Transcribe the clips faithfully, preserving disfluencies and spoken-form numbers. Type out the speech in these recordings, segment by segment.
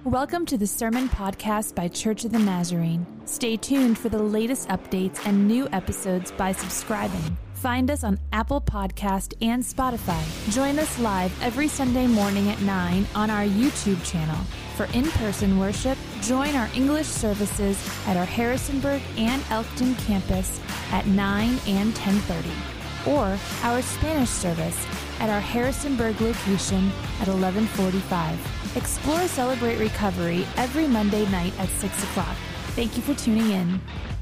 Welcome to the Sermon Podcast by Church of the Nazarene. Stay tuned for the latest updates and new episodes by subscribing. Find us on Apple Podcast and Spotify. Join us live every Sunday morning at nine on our YouTube channel. For in-person worship, join our English services at our Harrisonburg and Elkton campus at nine and ten thirty, or our Spanish service at our Harrisonburg location at eleven forty-five. Explore Celebrate Recovery every Monday night at six o'clock. Thank you for tuning in.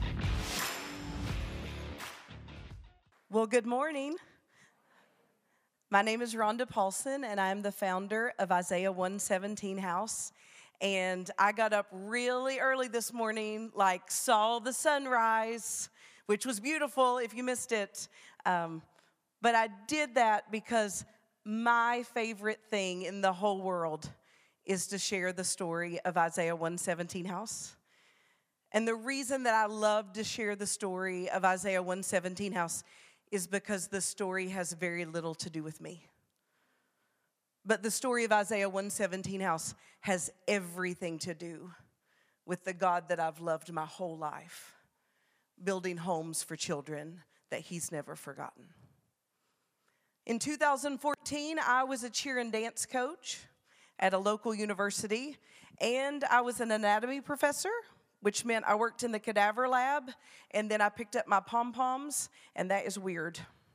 Well, good morning. My name is Rhonda Paulson, and I'm the founder of Isaiah one seventeen House. And I got up really early this morning, like saw the sunrise, which was beautiful if you missed it. Um, but I did that because my favorite thing in the whole world is to share the story of Isaiah one seventeen House. And the reason that I love to share the story of Isaiah one seventeen House is because the story has very little to do with me. But the story of Isaiah one seventeen House has everything to do with the God that I've loved my whole life, building homes for children that He's never forgotten. In two thousand fourteen, I was a cheer and dance coach at a local university, and I was an anatomy professor, which meant I worked in the cadaver lab, and then I picked up my pom-poms, and that is weird.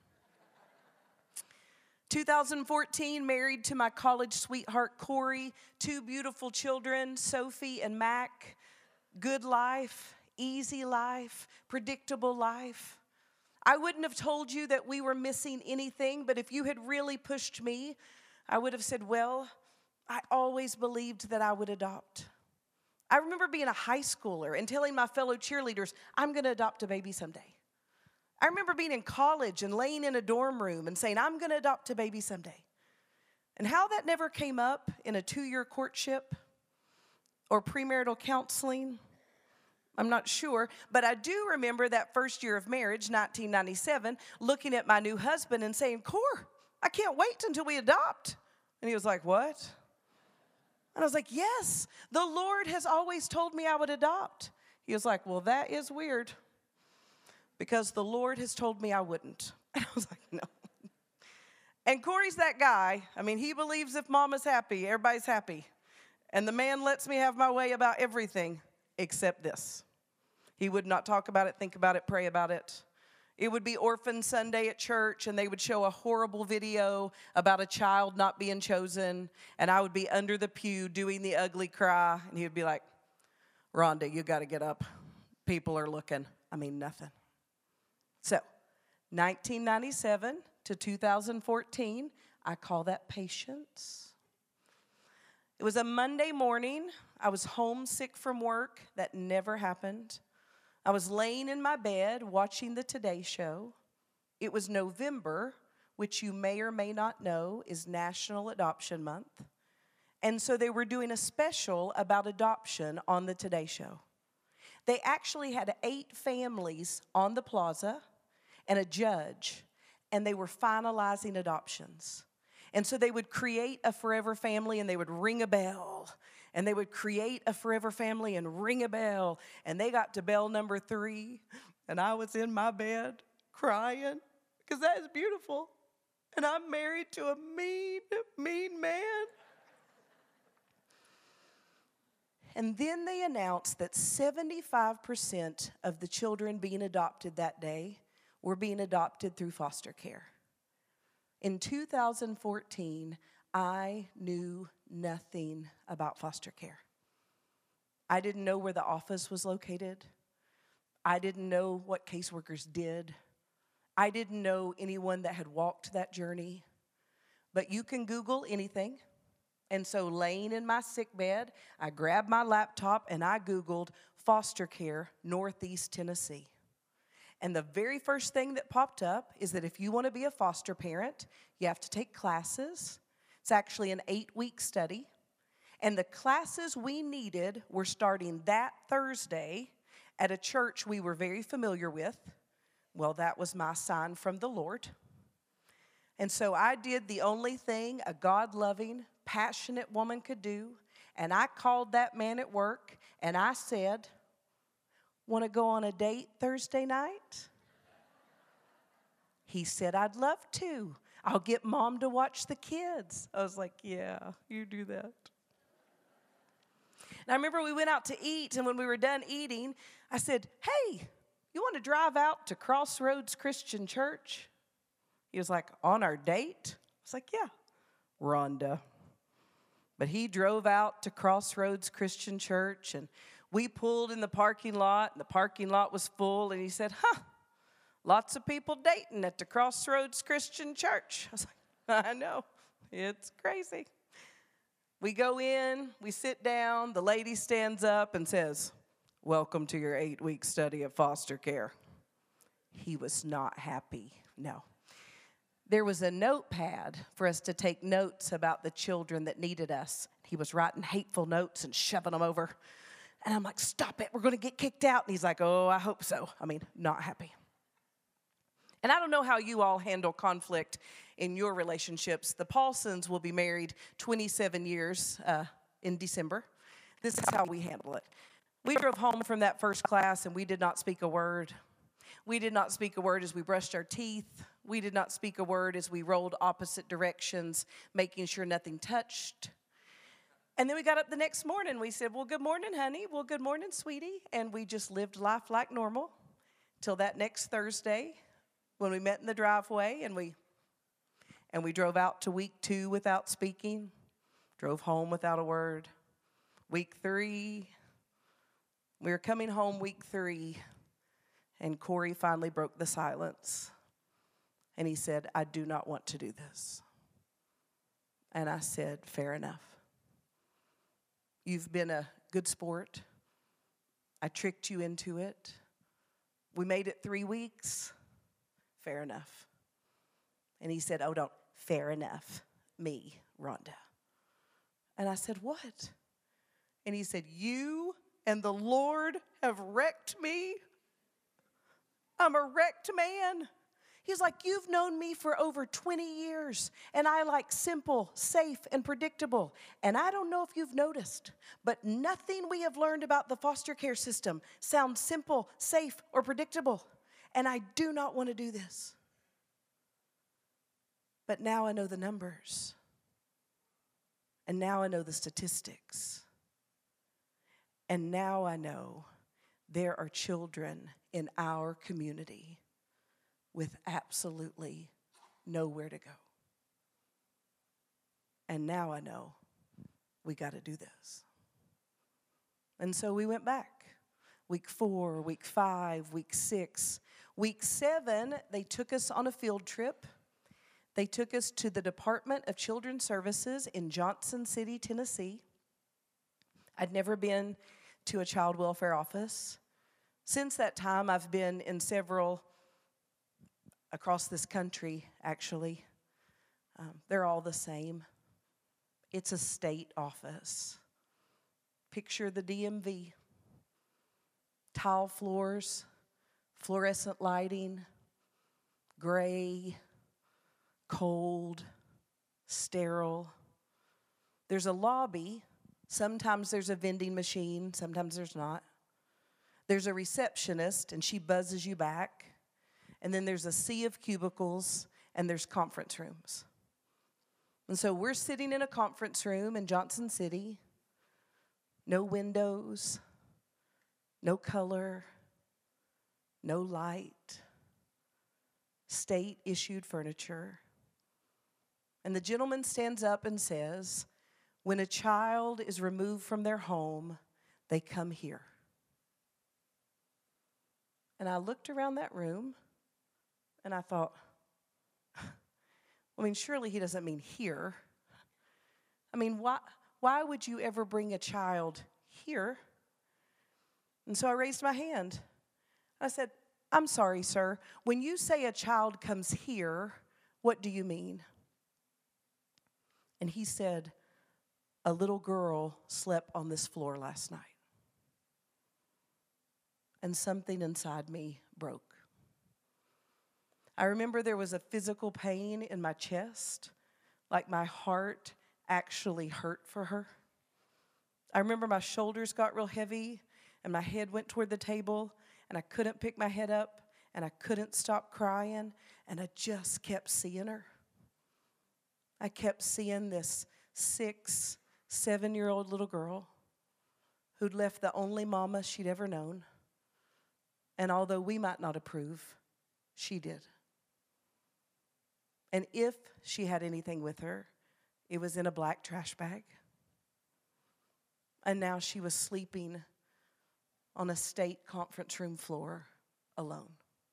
two thousand fourteen, married to my college sweetheart, Corey, two beautiful children, Sophie and Mac. Good life, easy life, predictable life. I wouldn't have told you that we were missing anything, but if you had really pushed me, I would have said, well, I always believed that I would adopt. I remember being a high schooler and telling my fellow cheerleaders, I'm going to adopt a baby someday. I remember being in college and laying in a dorm room and saying, I'm going to adopt a baby someday. And how that never came up in a two-year courtship or premarital counseling, I'm not sure. But I do remember that first year of marriage, nineteen ninety-seven, looking at my new husband and saying, Cor, I can't wait until we adopt. And he was like, what? And I was like, yes, the Lord has always told me I would adopt. He was like, well, that is weird because the Lord has told me I wouldn't. And I was like, no. And Corey's that guy. I mean, he believes if mama's happy, everybody's happy. And the man lets me have my way about everything except this. He would not talk about it, think about it, pray about it. It would be Orphan Sunday at church, and they would show a horrible video about a child not being chosen, and I would be under the pew doing the ugly cry, and he would be like, Rhonda, you got to get up. People are looking. I mean, nothing. So, nineteen ninety-seven to two thousand fourteen, I call that patience. It was a Monday morning. I was homesick from work. That never happened. I was laying in my bed watching the Today Show. It was November, which you may or may not know is National Adoption Month. And so they were doing a special about adoption on the Today Show. They actually had eight families on the plaza and a judge, and they were finalizing adoptions. And so they would create a forever family, and they would ring a bell. And they would create a forever family and ring a bell. And they got to bell number three. And I was in my bed crying because that is beautiful. And I'm married to a mean, mean man. And then they announced that seventy-five percent of the children being adopted that day were being adopted through foster care. In two thousand fourteen, I knew nothing about foster care. I didn't know where the office was located. I didn't know what caseworkers did. I didn't know anyone that had walked that journey. But you can Google anything. And so laying in my sick bed, I grabbed my laptop and I Googled foster care, Northeast Tennessee. And the very first thing that popped up is that if you want to be a foster parent, you have to take classes. It's actually an eight-week study. And the classes we needed were starting that Thursday at a church we were very familiar with. Well, that was my sign from the Lord. And so I did the only thing a God-loving, passionate woman could do, And I called that man at work and I said, want to go on a date Thursday night? He said, I'd love to. I'll get Mom to watch the kids. I was like, yeah, you do that. And I remember we went out to eat, and when we were done eating, I said, hey, you want to drive out to Crossroads Christian Church? He was like, on our date? I was like, yeah, Rhonda. But he drove out to Crossroads Christian Church, and we pulled in the parking lot, and the parking lot was full, and he said, huh, lots of people dating at the Crossroads Christian Church. I was like, I know, it's crazy. We go in, we sit down, the lady stands up and says, welcome to your eight-week study of foster care. He was not happy, no. There was a notepad for us to take notes about the children that needed us. He was writing hateful notes and shoving them over. And I'm like, stop it, we're going to get kicked out. And he's like, oh, I hope so. I mean, not happy. And I don't know how you all handle conflict in your relationships. The Paulsons will be married twenty-seven years uh, in December. This is how we handle it. We drove home from that first class, and we did not speak a word. We did not speak a word as we brushed our teeth. We did not speak a word as we rolled opposite directions, making sure nothing touched. And then we got up the next morning. We said, well, good morning, honey. Well, good morning, sweetie. And we just lived life like normal till that next Thursday when we met in the driveway, and we and we drove out to week two without speaking, drove home without a word. Week three, we were coming home week three, and Corey finally broke the silence. And he said, I do not want to do this. And I said, fair enough. You've been a good sport. I tricked you into it. We made it three weeks. Fair enough. And he said, oh, don't, fair enough, me, Rhonda. And I said, what? And he said, you and the Lord have wrecked me. I'm a wrecked man. He's like, you've known me for over twenty years, and I like simple, safe, and predictable. And I don't know if you've noticed, but nothing we have learned about the foster care system sounds simple, safe, or predictable. And I do not want to do this. But now I know the numbers. And now I know the statistics. And now I know there are children in our community with absolutely nowhere to go. And now I know we got to do this. And so we went back. Week four, week five, week six. Week seven, they took us on a field trip. They took us to the Department of Children's Services in Johnson City, Tennessee. I'd never been to a child welfare office. Since that time, I've been in several across this country, actually. Um, they're all the same. It's a state office. Picture the D M V. Tile floors, fluorescent lighting, gray, cold, sterile. There's a lobby. Sometimes there's a vending machine. Sometimes there's not. There's a receptionist, and she buzzes you back. And then there's a sea of cubicles, and there's conference rooms. And so we're sitting in a conference room in Johnson City. No windows, no color, no light, state-issued furniture. And the gentleman stands up and says, when a child is removed from their home, they come here. And I looked around that room, and I thought, I mean, surely he doesn't mean here. I mean, why, why would you ever bring a child here? And so I raised my hand. I said, I'm sorry, sir. When you say a child comes here, what do you mean? And he said, a little girl slept on this floor last night. And something inside me broke. I remember there was a physical pain in my chest, like my heart actually hurt for her. I remember my shoulders got real heavy and my head went toward the table and I couldn't pick my head up and I couldn't stop crying and I just kept seeing her. I kept seeing this six, seven-year-old little girl who'd left the only mama she'd ever known. And although we might not approve, she did. And if she had anything with her, it was in a black trash bag. And now she was sleeping on a state conference room floor alone.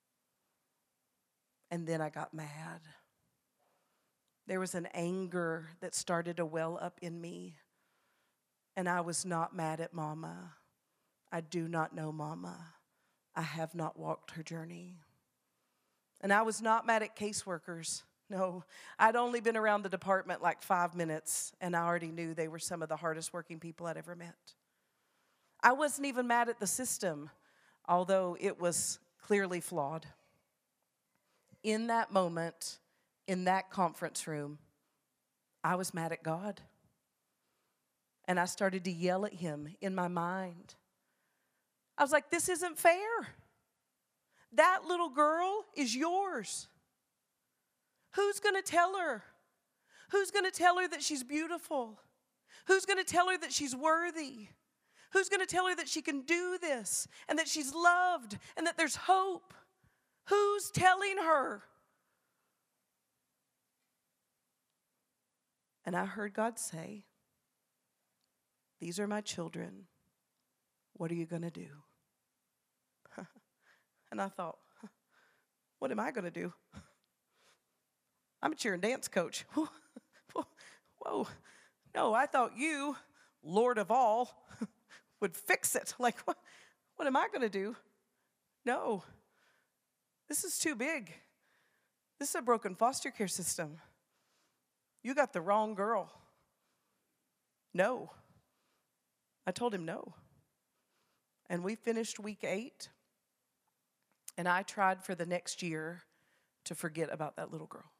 And then I got mad. There was an anger that started to well up in me. And I was not mad at Mama. I do not know Mama. I have not walked her journey. And I was not mad at caseworkers. No, I'd only been around the department like five minutes, and I already knew they were some of the hardest working people I'd ever met. I wasn't even mad at the system, although it was clearly flawed. In that moment, in that conference room, I was mad at God. And I started to yell at him in my mind. I was like, this isn't fair. That little girl is yours. Who's going to tell her? Who's going to tell her that she's beautiful? Who's going to tell her that she's worthy? Who's going to tell her that she can do this and that she's loved and that there's hope? Who's telling her? And I heard God say, these are my children. What are you going to do? And I thought, what am I going to do? I'm a cheer and dance coach. Whoa. No, I thought you, Lord of all, would fix it. Like, what, what am I going to do? No. This is too big. This is a broken foster care system. You got the wrong girl. No. I told him no. And we finished week eight, and I tried for the next year to forget about that little girl.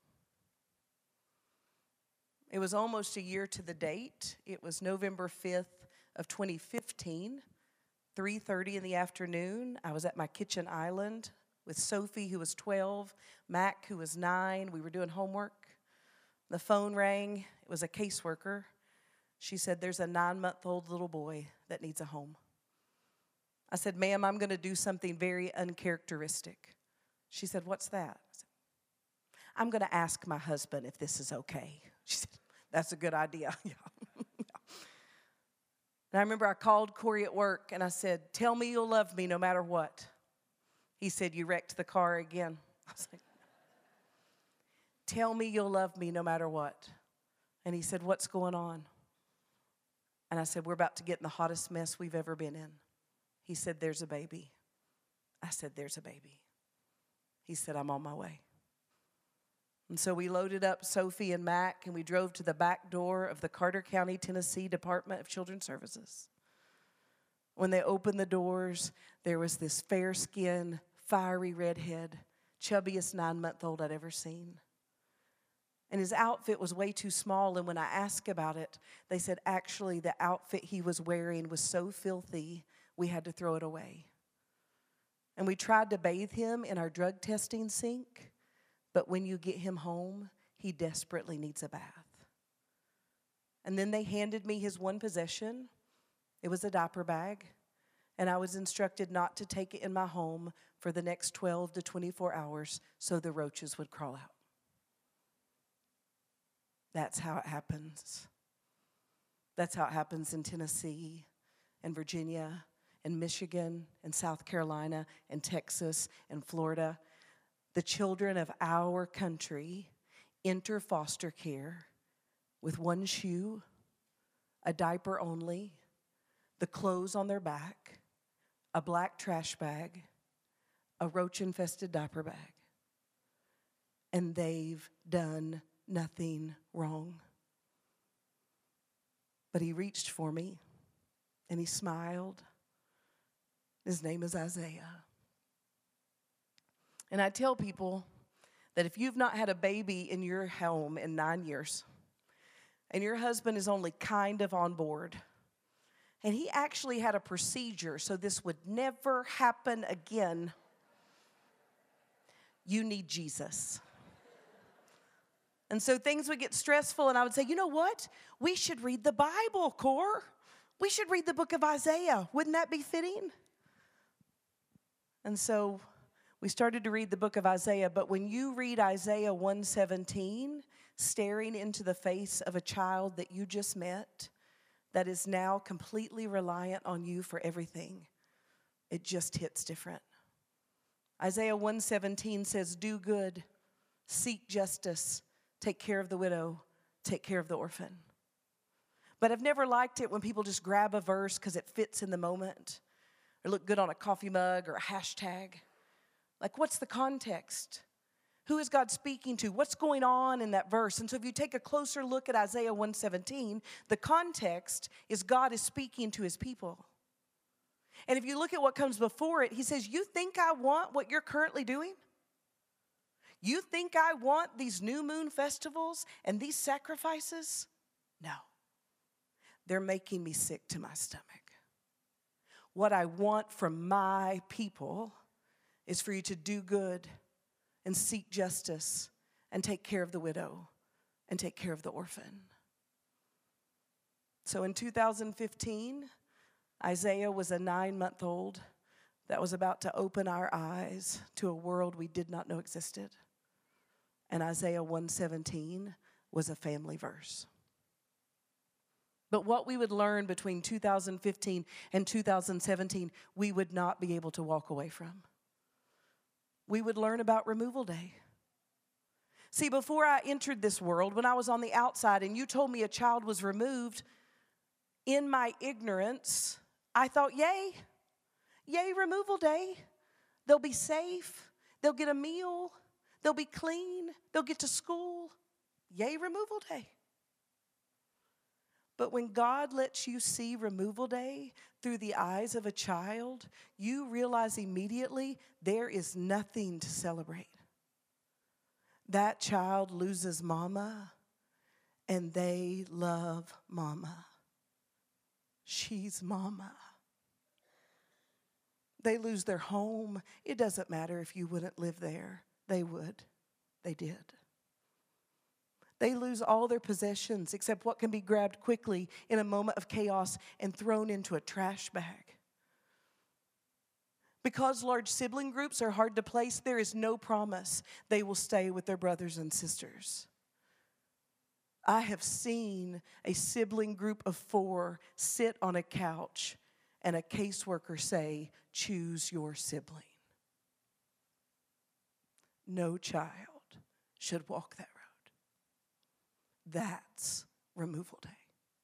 It was almost a year to the date. It was November fifth of twenty fifteen, three thirty in the afternoon. I was at my kitchen island with Sophie, who was twelve, Mac, who was nine. We were doing homework. The phone rang. It was a caseworker. She said, there's a nine-month-old little boy that needs a home. I said, ma'am, I'm going to do something very uncharacteristic. She said, what's that? I said, I'm going to ask my husband if this is okay. She said, that's a good idea. Yeah. And I remember I called Corey at work, and I said, tell me you'll love me no matter what. He said, you wrecked the car again. I was like, tell me you'll love me no matter what. And he said, what's going on? And I said, we're about to get in the hottest mess we've ever been in. He said, there's a baby. I said, there's a baby. He said, I'm on my way. And so we loaded up Sophie and Mac, and we drove to the back door of the Carter County, Tennessee Department of Children's Services. When they opened the doors, there was this fair-skinned, fiery redhead, chubbiest nine-month-old I'd ever seen. And his outfit was way too small, and when I asked about it, they said actually the outfit he was wearing was so filthy, we had to throw it away. And we tried to bathe him in our drug testing sink, but when you get him home, he desperately needs a bath. And then they handed me his one possession. It was a diaper bag, and I was instructed not to take it in my home for the next twelve to twenty-four hours so the roaches would crawl out. That's how it happens. That's how it happens in Tennessee and Virginia and Michigan and South Carolina and Texas and Florida. The children of our country enter foster care with one shoe, a diaper only, the clothes on their back, a black trash bag, a roach-infested diaper bag. And they've done nothing wrong. But he reached for me, and he smiled. His name is Isaiah. And I tell people that if you've not had a baby in your home in nine years, and your husband is only kind of on board, And he actually had a procedure so this would never happen again. You need Jesus. And so things would get stressful, and I would say, you know what? We should read the Bible, Cor. We should read the book of Isaiah. Wouldn't that be fitting? And so we started to read the book of Isaiah, but when you read Isaiah one seventeen, staring into the face of a child that you just met, that is now completely reliant on you for everything, it just hits different. Isaiah one seventeen says, do good, seek justice, take care of the widow, take care of the orphan. But I've never liked it when people just grab a verse because it fits in the moment or look good on a coffee mug or a hashtag. Like, what's the context? Who is God speaking to? What's going on in that verse? And so if you take a closer look at Isaiah one seventeen, the context is God is speaking to his people. And if you look at what comes before it, he says, you think I want what you're currently doing? You think I want these new moon festivals and these sacrifices? No. They're making me sick to my stomach. What I want from my people is for you to do good and seek justice and take care of the widow and take care of the orphan. So in two thousand fifteen, Isaiah was a nine-month-old that was about to open our eyes to a world we did not know existed. And Isaiah one seventeen was a family verse. But what we would learn between two thousand fifteen and two thousand seventeen, we would not be able to walk away from. We would learn about Removal Day. See, before I entered this world, when I was on the outside and you told me a child was removed, in my ignorance, I thought, yay, yay, Removal Day. They'll be safe. They'll get a meal. They'll be clean. They'll get to school. Yay, Removal Day. But when God lets you see Removal Day through the eyes of a child, you realize immediately there is nothing to celebrate. That child loses mama, and they love mama. She's mama. They lose their home. It doesn't matter if you wouldn't live there. They would. They did. They lose all their possessions except what can be grabbed quickly in a moment of chaos and thrown into a trash bag. Because large sibling groups are hard to place, there is no promise they will stay with their brothers and sisters. I have seen a sibling group of four sit on a couch and a caseworker say, choose your sibling. No child should walk that road. That's Removal Day.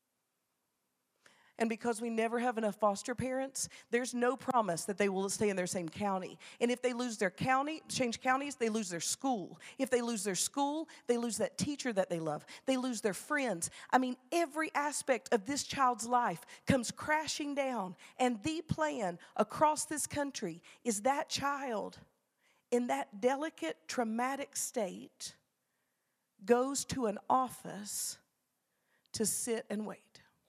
And because we never have enough foster parents, there's no promise that they will stay in their same county. And if they lose their county, change counties, they lose their school. If they lose their school, they lose that teacher that they love. They lose their friends. I mean, every aspect of this child's life comes crashing down. And the plan across this country is that child in that delicate, traumatic state goes to an office to sit and wait.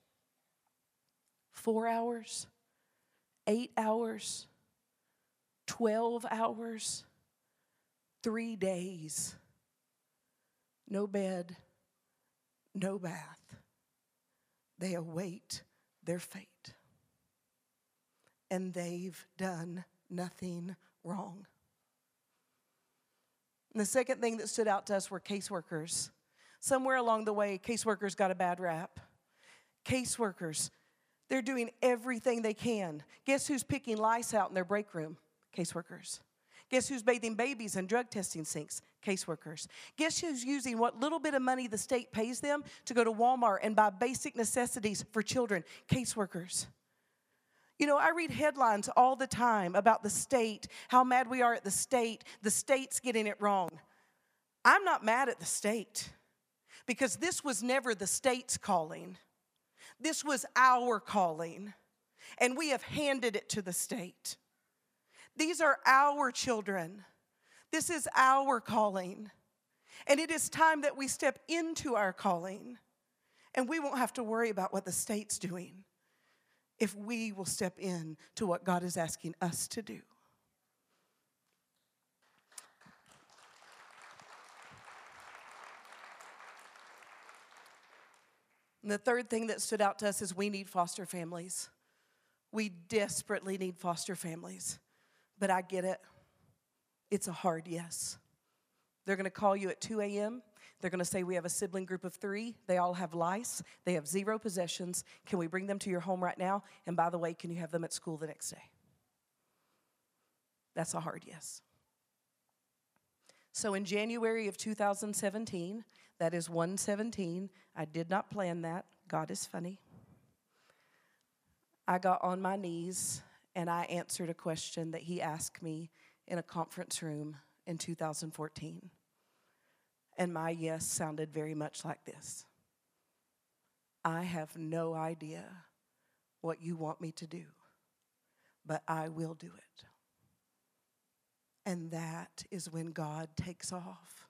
Four hours, eight hours, twelve hours, three days. No bed, no bath. They await their fate. And they've done nothing wrong. And the second thing that stood out to us were caseworkers. Somewhere along the way, caseworkers got a bad rap. Caseworkers, they're doing everything they can. Guess who's picking lice out in their break room? Caseworkers. Guess who's bathing babies in drug testing sinks? Caseworkers. Guess who's using what little bit of money the state pays them to go to Walmart and buy basic necessities for children? Caseworkers. You know, I read headlines all the time about the state, how mad we are at the state, the state's getting it wrong. I'm not mad at the state because this was never the state's calling. This was our calling, and we have handed it to the state. These are our children. This is our calling, and it is time that we step into our calling, and we won't have to worry about what the state's doing. if we will step in to what God is asking us to do. And the third thing that stood out to us is we need foster families. We desperately need foster families. But I get it. It's a hard yes. They're going to call you at two a.m. They're going to say, we have a sibling group of three. They all have lice. They have zero possessions. Can we bring them to your home right now? And by the way, can you have them at school the next day? That's a hard yes. So in January of two thousand seventeen, that is one seventeen, I did not plan that. God is funny. I got on my knees and I answered a question that he asked me in a conference room in two thousand fourteen. And my yes sounded very much like this. I have no idea what you want me to do, but I will do it. And that is when God takes off.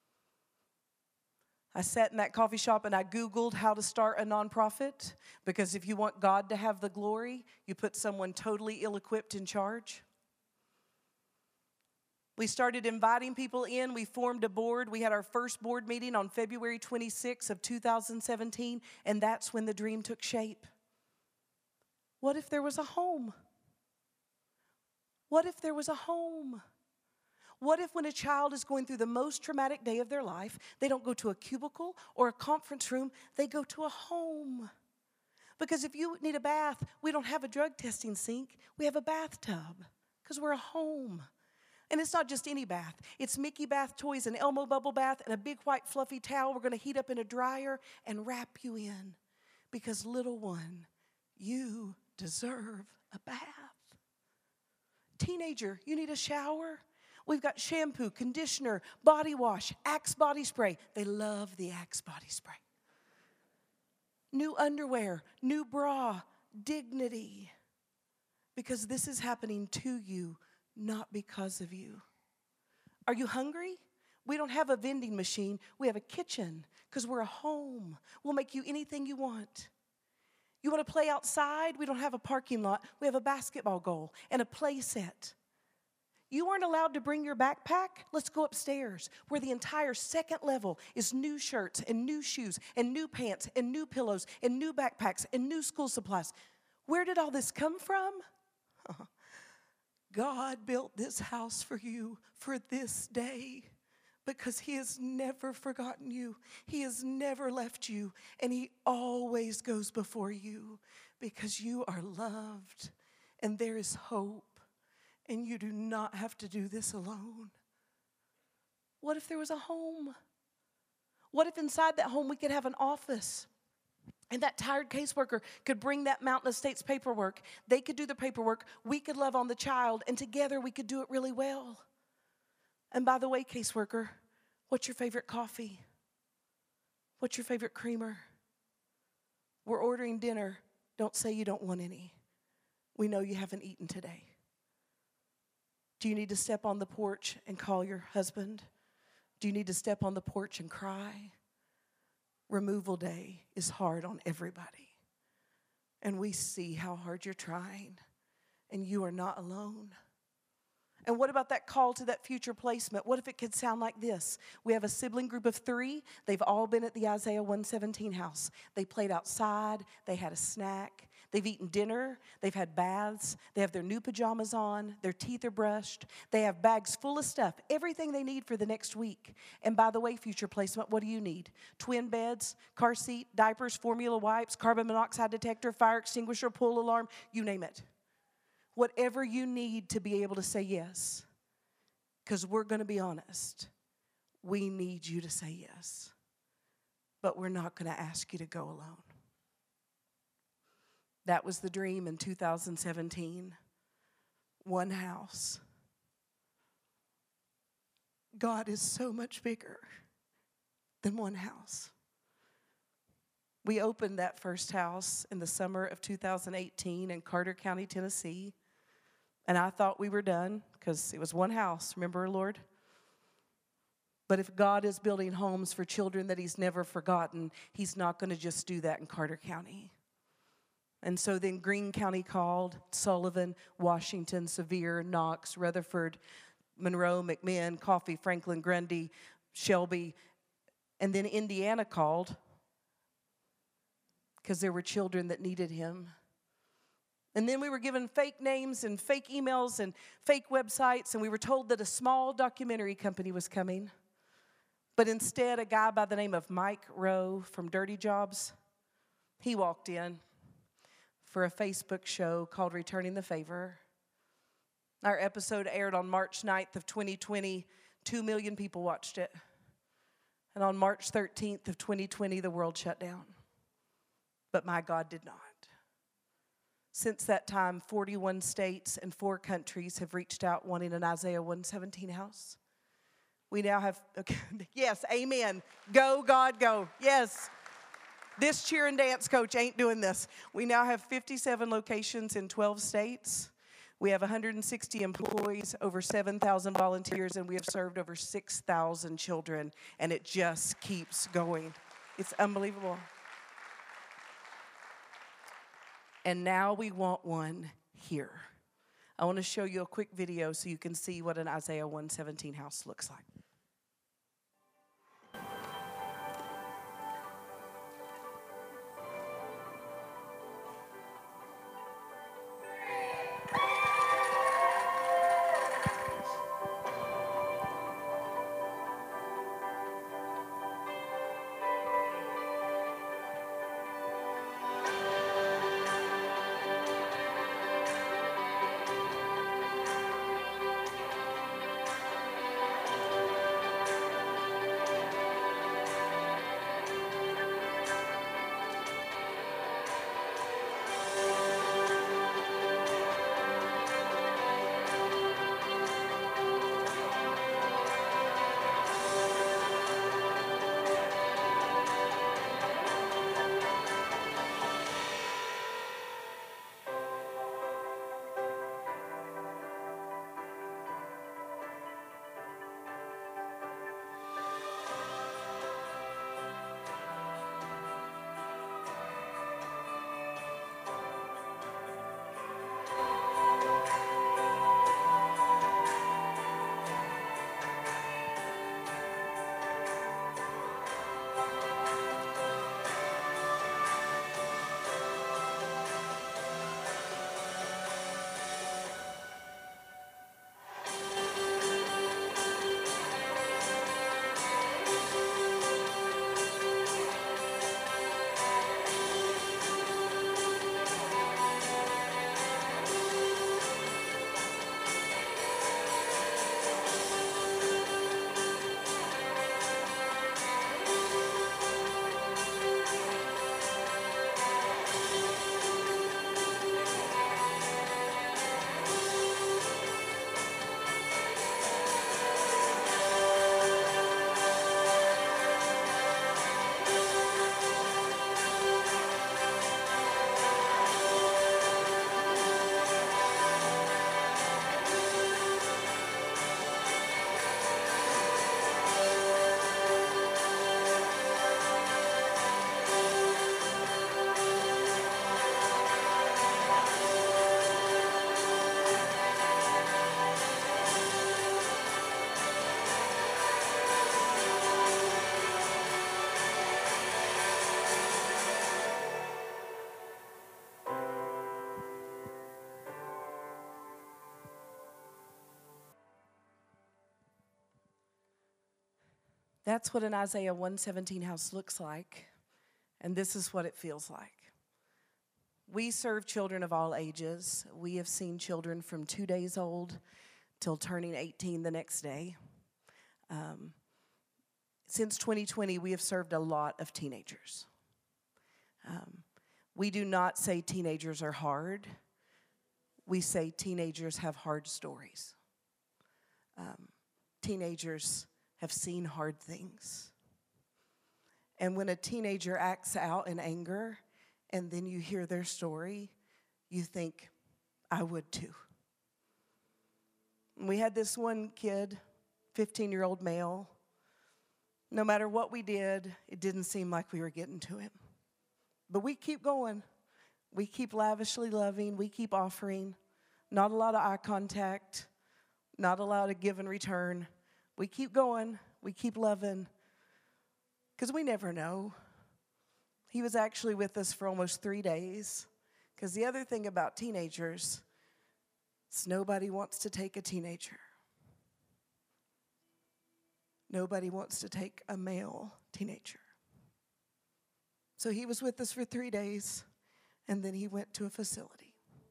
I sat in that coffee shop and I Googled how to start a nonprofit, because if you want God to have the glory, you put someone totally ill-equipped in charge. We started inviting people in. We formed a board. We had our first board meeting on February twenty-sixth of two thousand seventeen, and that's when the dream took shape. What if there was a home? What if there was a home? What if when a child is going through the most traumatic day of their life, they don't go to a cubicle or a conference room, they go to a home? Because if you need a bath, we don't have a drug testing sink, we have a bathtub, because we're a home. And it's not just any bath. It's Mickey Bath Toys, an Elmo bubble bath, and a big white fluffy towel we're going to heat up in a dryer and wrap you in. Because little one, you deserve a bath. Teenager, you need a shower? We've got shampoo, conditioner, body wash, Axe body spray. They love the Axe body spray. New underwear, new bra, dignity. Because this is happening to you, not because of you. Are you hungry? We don't have a vending machine. We have a kitchen because we're a home. We'll make you anything you want. You want to play outside? We don't have a parking lot. We have a basketball goal and a play set. You aren't allowed to bring your backpack? Let's go upstairs, where the entire second level is new shirts and new shoes and new pants and new pillows and new backpacks and new school supplies. Where did all this come from? God built this house for you for this day, because he has never forgotten you. He has never left you, and he always goes before you, because you are loved and there is hope. And you do not have to do this alone. What if there was a home? What if inside that home we could have an office? And that tired caseworker could bring that Mountain Estates paperwork. They could do the paperwork. We could love on the child. And together we could do it really well. And by the way, caseworker, what's your favorite coffee? What's your favorite creamer? We're ordering dinner. Don't say you don't want any. We know you haven't eaten today. Do you need to step on the porch and call your husband? Do you need to step on the porch and cry? Removal day is hard on everybody. And we see how hard you're trying. And you are not alone. And what about that call to that future placement? What if it could sound like this? We have a sibling group of three. They've all been at the Isaiah one seventeen house. They played outside. They had a snack. They've eaten dinner. They've had baths. They have their new pajamas on. Their teeth are brushed. They have bags full of stuff, everything they need for the next week. And by the way, future placement, what do you need? Twin beds, car seat, diapers, formula wipes, carbon monoxide detector, fire extinguisher, pull alarm, you name it. Whatever you need to be able to say yes. Because we're going to be honest. We need you to say yes. But we're not going to ask you to go alone. That was the dream in two thousand seventeen. One house. God is so much bigger than one house. We opened that first house in the summer of two thousand eighteen in Carter County, Tennessee. And I thought we were done because it was one house. Remember, Lord? But if God is building homes for children that he's never forgotten, he's not going to just do that in Carter County. And so then Greene County called, Sullivan, Washington, Sevier, Knox, Rutherford, Monroe, McMinn, Coffee, Franklin, Grundy, Shelby. And then Indiana called because there were children that needed him. And then we were given fake names and fake emails and fake websites, and we were told that a small documentary company was coming. But instead, a guy by the name of Mike Rowe from Dirty Jobs, he walked in for a Facebook show called Returning the Favor. Our episode aired on March ninth of twenty twenty. Two million people watched it. And on March thirteenth of twenty twenty, the world shut down. But my God did not. Since that time, forty-one states and four countries have reached out wanting an Isaiah one seventeen house. We now have, okay, yes, amen. Go, God, go. Yes. This cheer and dance coach ain't doing this. We now have fifty-seven locations in twelve states. We have one hundred sixty employees, over seven thousand volunteers, and we have served over six thousand children, and it just keeps going. It's unbelievable. And now we want one here. I want to show you a quick video so you can see what an Isaiah one seventeen house looks like. That's what an Isaiah one seventeen house looks like, and this is what it feels like. We serve children of all ages. We have seen children from two days old till turning eighteen the next day. Um, since twenty twenty, we have served a lot of teenagers. Um, we do not say teenagers are hard. We say teenagers have hard stories. Um, teenagers have seen hard things. And when a teenager acts out in anger and then you hear their story, you think, I would too. We had this one kid, fifteen-year-old male. No matter what we did, it didn't seem like we were getting to him. But we keep going. We keep lavishly loving. We keep offering. Not a lot of eye contact. Not a lot of give and return. We keep going. We keep loving. Because we never know. He was actually with us for almost three days. Because the other thing about teenagers is nobody wants to take a teenager. Nobody wants to take a male teenager. So he was with us for three days, and then he went to a facility.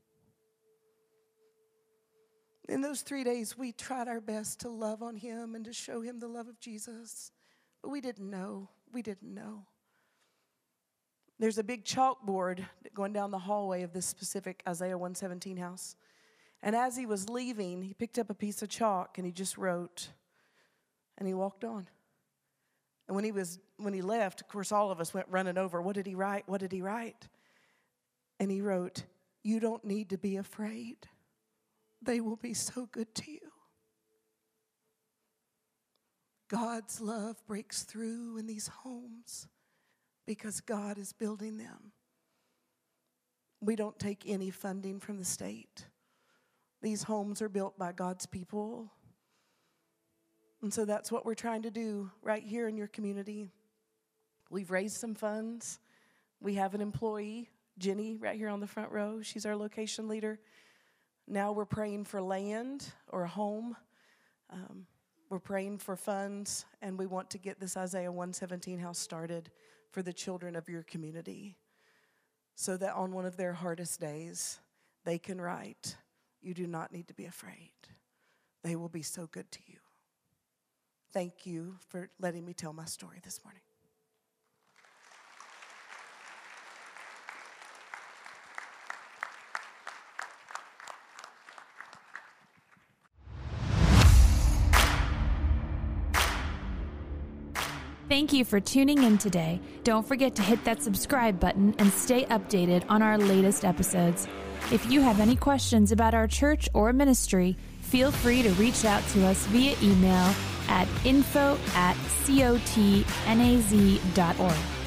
In those three days, we tried our best to love on him and to show him the love of Jesus. But we didn't know. We didn't know. There's a big chalkboard going down the hallway of this specific Isaiah one seventeen house. And as he was leaving, he picked up a piece of chalk and he just wrote, and he walked on. And when he was when he left, of course, all of us went running over. What did he write? What did he write? And he wrote, "You don't need to be afraid. They will be so good to you." God's love breaks through in these homes because God is building them. We don't take any funding from the state. These homes are built by God's people. And so that's what we're trying to do right here in your community. We've raised some funds. We have an employee, Jenny, right here on the front row. She's our location leader. Now we're praying for land or a home. Um, we're praying for funds, and we want to get this Isaiah one seventeen house started for the children of your community so that on one of their hardest days, they can write, "You do not need to be afraid. They will be so good to you." Thank you for letting me tell my story this morning. Thank you for tuning in today. Don't forget to hit that subscribe button and stay updated on our latest episodes. If you have any questions about our church or ministry, feel free to reach out to us via email at info at cotnaz dot org.